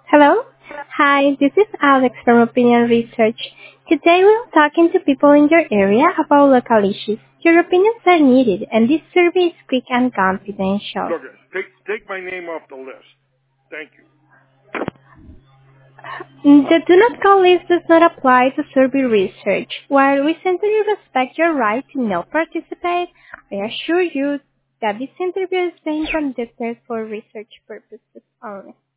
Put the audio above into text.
Hello? Hi, this is Alex from Opinion Research. Today we're talking to people in your area about local issues. Your opinions are needed, and this survey is quick and confidential. Look, take my name off the list. Thank you. The Do Not Call list does not apply to survey research. While we sincerely respect your right to not participate, I assure you that this interview is being conducted for research purposes only.